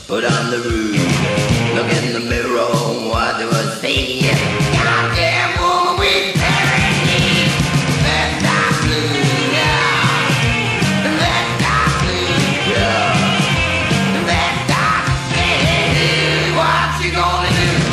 put on the roof, look in the mirror, what do I see? Goddamn woman with parody. That's not blue, yeah. That's not blue, yeah. That's not, hey, what you gonna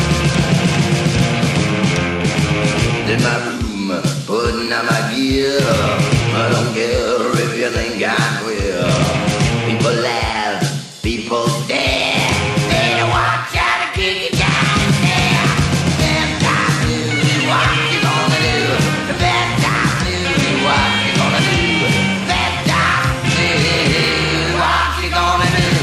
do? In my room, putting on my gear. I don't care if you think I'm queer. People laugh, people stare. They don't want you to kick it down and stare. Best time blues, what you gonna do? The best time blues, what you gonna do? Best time blues, what you gonna do?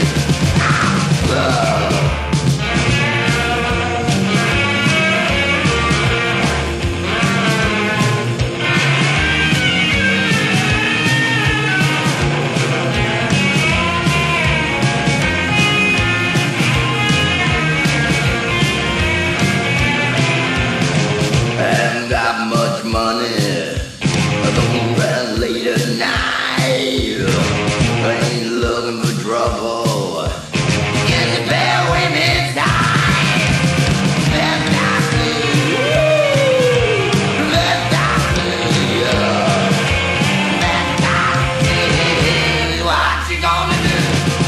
Haven't got much money, I don't move out late at night. I ain't looking for trouble, can you bear with me time? That's not blue, that's not blue, yeah. That's not blue, what you gonna do?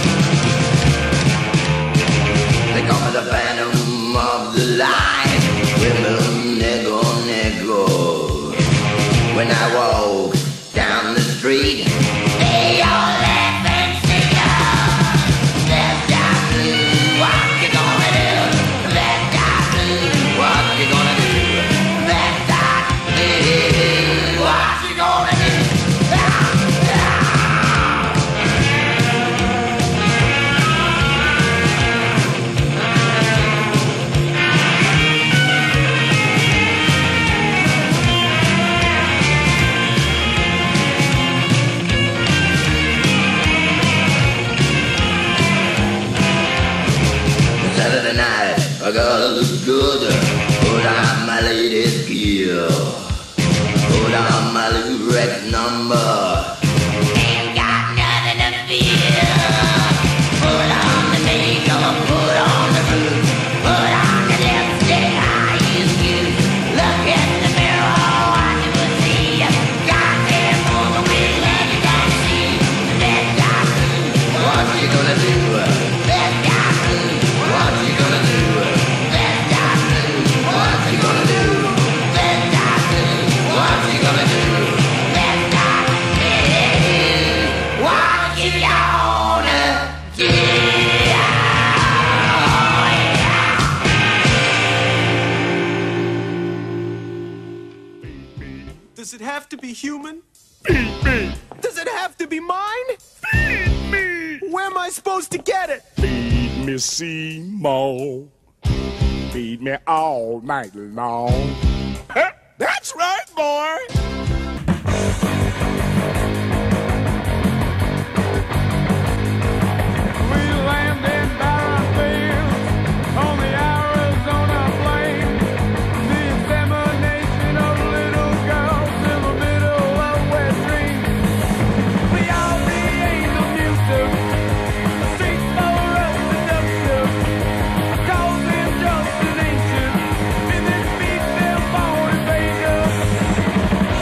They call me the phantom of the line, women nego nego. When I walk down the street, they all laugh and sing. Left eye blue, what you gonna do? Left eye blue, what you gonna do? Left eye blue, what you gonna do? Saturday night, I gotta look good. Put on my latest gear. Put on my little Rex number. Ain't got nothing to fear. Put on the makeup, put on the boots, put on the lipstick I used to use. Look in the mirror, what you would see. Goddamn woman with legs that see. That guy blue, what you gonna do? That guy blue, what you gonna do? That guy blue, what you gonna do? That guy blue, what you gonna do? That guy blue, what you gonna do? Does it have to be human? Feed me. Does it have to be mine? Feed me. Where am I supposed to get it? Feed me, Seymour. Feed me all night long. That's right, boy. We land in barren fields on the Arizona plain. The insemination of little girls in the middle of wet dreams. We all be angel music. The streets full of seduction. Cause injustice ancient. In this beat they're born invasion.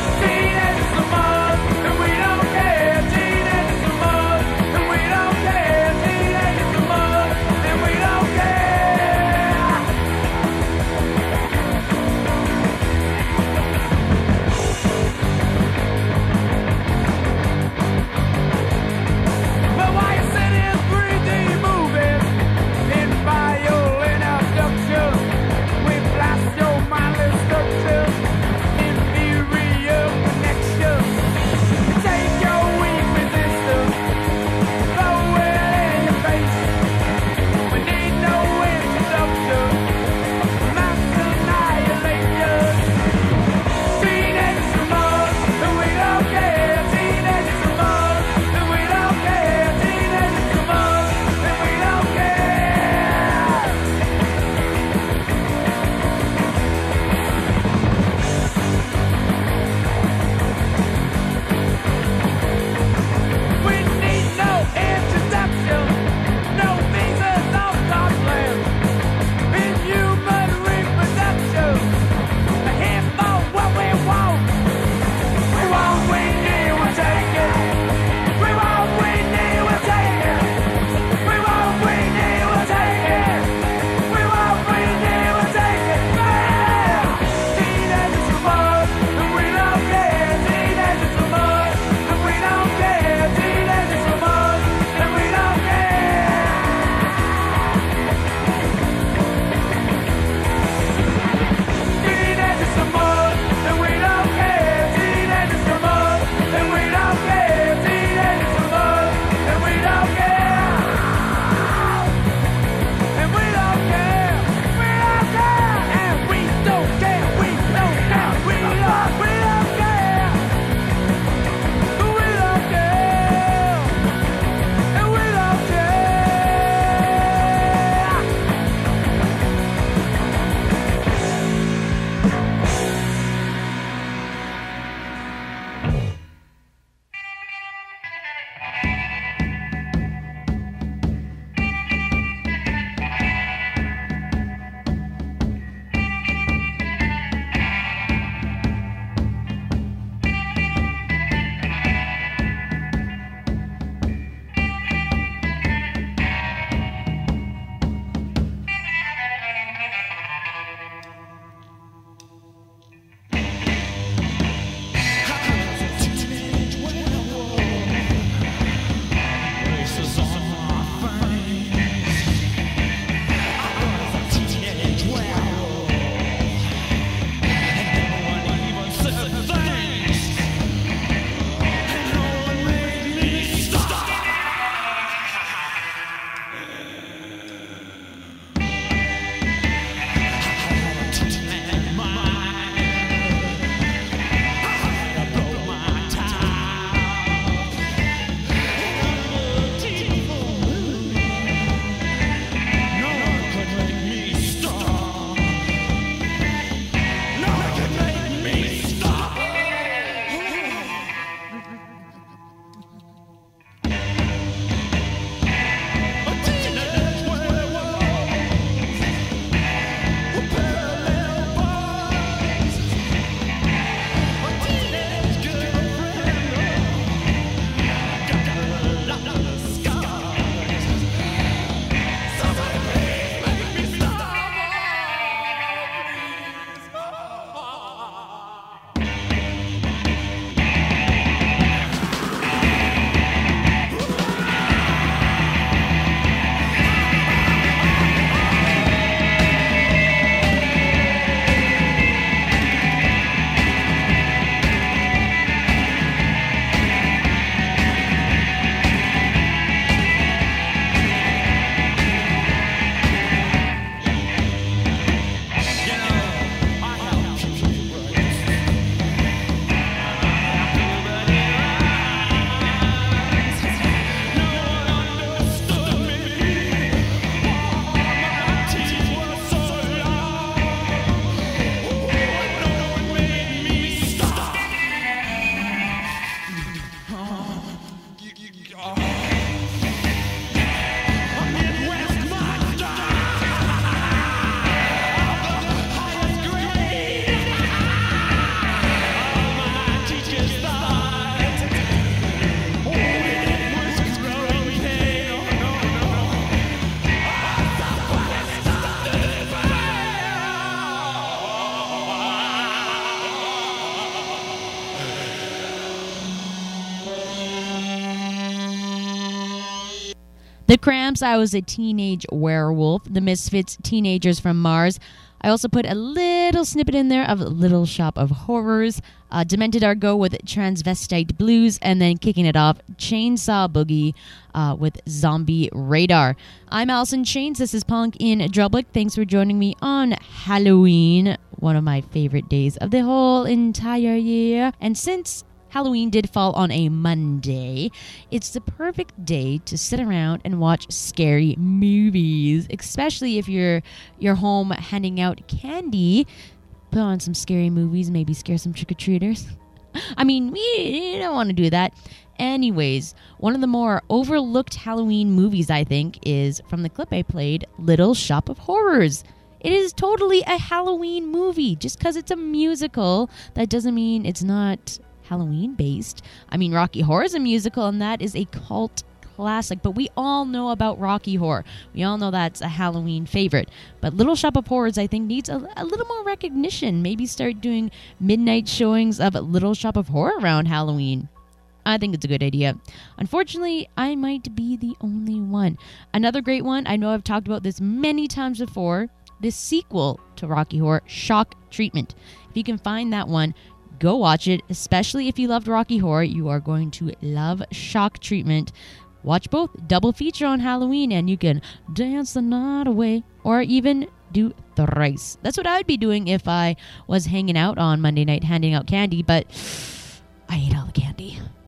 The Cramps, I Was a Teenage Werewolf. The Misfits, Teenagers from Mars. I also put a little snippet in there of Little Shop of Horrors. Demented Argo with Transvestite Blues. And then kicking it off, Chainsaw Boogie with Zombie Radar. I'm Allison Chains. This is Punk in Drublic. Thanks for joining me on Halloween, one of my favorite days of the whole entire year. And since Halloween did fall on a Monday, it's the perfect day to sit around and watch scary movies, especially if you're home handing out candy. Put on some scary movies, maybe scare some trick-or-treaters. I mean, we don't want to do that. Anyways, one of the more overlooked Halloween movies, I think, is from the clip I played, Little Shop of Horrors. It is totally a Halloween movie. Just because it's a musical, that doesn't mean it's not Halloween based. I mean, Rocky Horror is a musical, and that is a cult classic, but we all know about Rocky Horror. We all know that's a Halloween favorite. But Little Shop of Horrors, I think, needs a little more recognition. Maybe start doing midnight showings of Little Shop of Horror around Halloween. I think it's a good idea. Unfortunately, I might be the only one. Another great one, I know I've talked about this many times before, this sequel to Rocky Horror, Shock Treatment. If you can find that one, go watch it, especially if you loved Rocky Horror. You are going to love Shock Treatment. Watch both, double feature on Halloween, and you can dance the night away, or even do thrice. That's what I would be doing if I was hanging out on Monday night handing out candy, but I ate a